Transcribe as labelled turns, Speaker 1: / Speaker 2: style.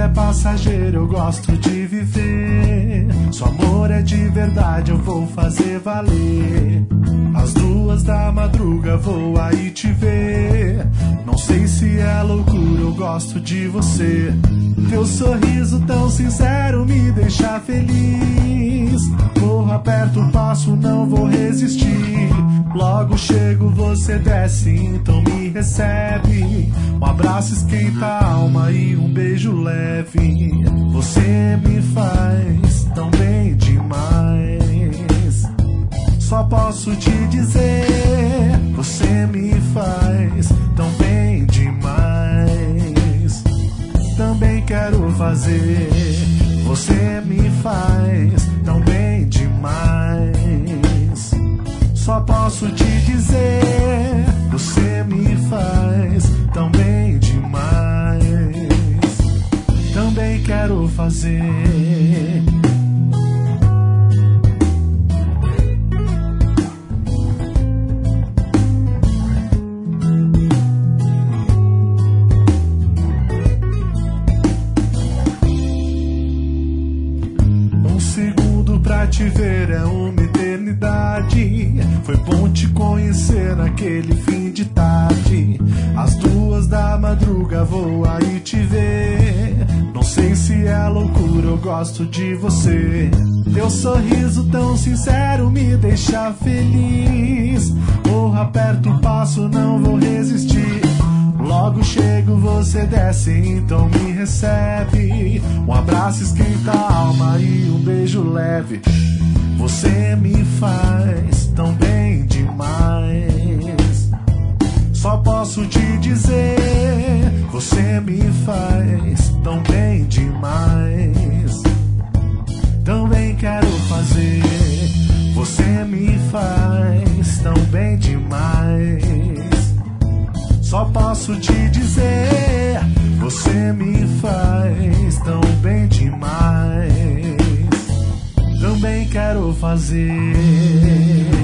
Speaker 1: passageiro, eu gosto de viver. Se o amor é de verdade, eu vou fazer valer. Às 2 da madruga vou aí te ver. Não sei se é loucura, eu gosto de você. Teu sorriso tão sincero me deixa feliz. Corro, aperto o passo, não vou resistir. Logo chego, você desce, então me recebe. Um abraço esquenta a alma e um beijo leve. Você me faz tão bem demais. Só posso te dizer, você me faz tão bem demais. Também quero fazer, você me faz tão bem demais. Só posso te dizer, você me faz tão bem demais. Também quero fazer. Pra te ver é uma eternidade. Foi bom te conhecer naquele fim de tarde. Às 2 da madruga vou aí te ver. Não sei se é loucura, eu gosto de você. Teu sorriso tão sincero me deixa feliz. Corro, aperto o passo, não vou resistir. Logo chego, você desce, então me recebe. Um abraço esquenta a alma e um beijo leve. Você me faz tão bem demais. Só posso te dizer, você me faz tão bem demais. Também quero fazer, você me faz tão bem demais. Só posso te dizer, você me faz tão bem demais. Também quero fazer.